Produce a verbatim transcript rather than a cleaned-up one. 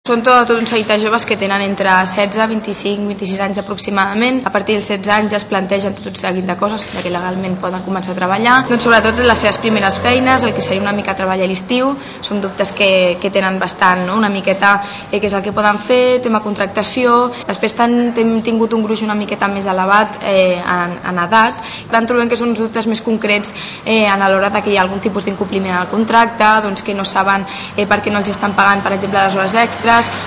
Són tot, tot un seguit de joves que tenen entre setze, vint-i-cinc, vint-i-sis anys aproximadament. A partir dels setze anys ja es plantegen tot un seguit de coses de que legalment poden començar a treballar. Doncs sobretot les seves primeres feines, el que seria una mica treballar a l'estiu, són dubtes que, que tenen bastant, no? Una miqueta eh, què és el que poden fer, tema contractació. Després hem tingut un gruix una miqueta més elevat eh, en, en edat. Tant trobem que són dubtes més concrets eh, a l'hora de que hi ha algun tipus d'incompliment al contracte, doncs que no saben eh, per què no els estan pagant, per exemple, les hores extres,